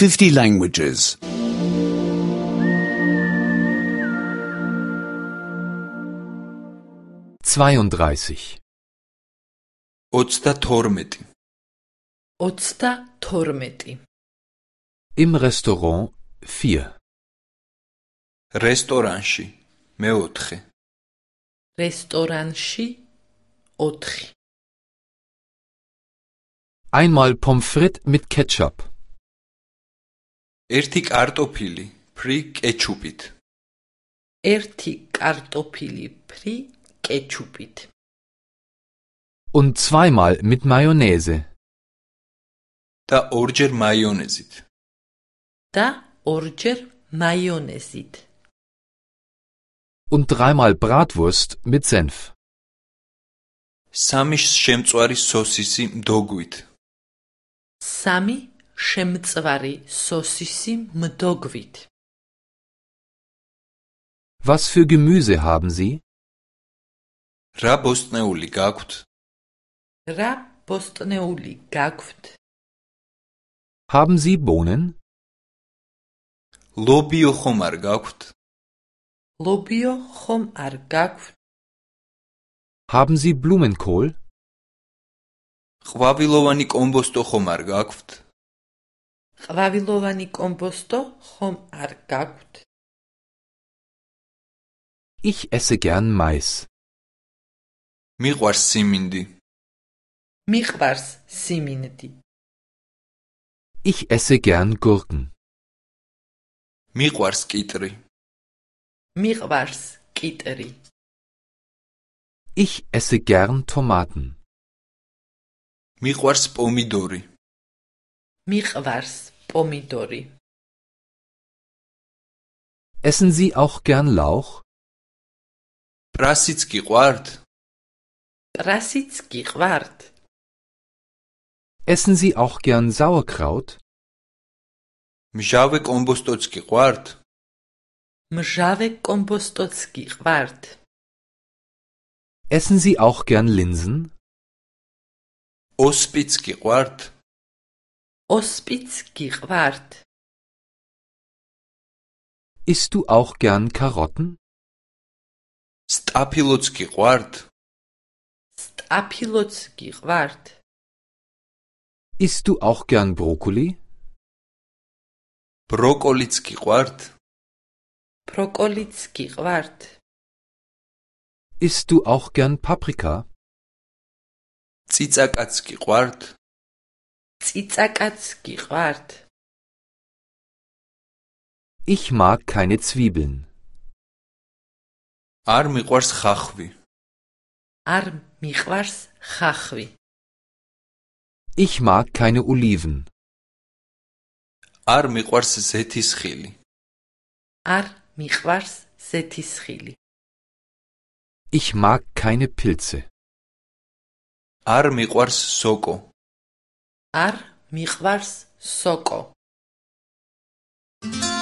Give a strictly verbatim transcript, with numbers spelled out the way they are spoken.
fifty languages. zweiunddreißig. ოცდათორმეტი. ოცდათორმეტი. Im Restaurant vier. რესტორანში მეოთხე. რესტორანში ოთხი. Einmal Pommes frites mit Ketchup. ერთი კარტოფილი ფრი კეჩუპით. ერთი კარტოფილი ფრი კეჩუპით. Und zweimal mit Mayonnaise. და ორჯერ მაიონეზით. და ორჯერ მაიონეზით. Und dreimal Bratwurst mit Senf. სამი შემწვარი სოსისი მდოგვით. სამი შემწვარი სოსისი მდოგვით. Was für Gemüse haben Sie? რა ბოსტნეული გაქვთ? რა ბოსტნეული გაქვთ? Haben Sie Bohnen? ლობიო ხომ არ გაქვთ? ლობიო ხომ არ გაქვთ? Haben Sie Blumenkohl? ყვავილოვანი კომბოსტო ხომ არ გაქვთ? ყვავილოვანი კომბოსტო ხომ არ გაქვთ? Ich esse gern Mais. მიყვარს სიმინდი. მიყვარს სიმინდი. Ich esse gern Gurken. მიყვარს კიტრი. მიყვარს კიტრი. Ich esse gern Tomaten. მიყვარს პომიდორი. მიყვარს პომიდორი. Essen Sie auch gern Lauch? პრასიც გიყვართ? პრასიც გიყვართ? Essen Sie auch gern Sauerkraut? მჟავე კომბოსტოც გიყვართ? მჟავე კომბოსტოც გიყვართ? Essen Sie auch gern Linsen? ოსპიც გიყვართ? ოსპიც გიყვართ? Isst du auch gern Karotten? სტაფილოც გიყვართ? სტაფილოც გიყვართ? Isst du auch gern Brokkoli? ბროკოლიც გიყვართ? ბროკოლიც გიყვართ? Isst du auch gern Paprika? წიწაკაც გიყვართ? წიწაკაც გიყვართ? Ich mag keine Zwiebeln. არ მიყვარს ხახვი. არ მიყვარს ხახვი. Ich mag keine Oliven. არ მიყვარს ზეთისხილი. არ მიყვარს ზეთისხილი. Ich mag keine Pilze. არ მიყვარს სოკო. არ მიყვარს სოკო.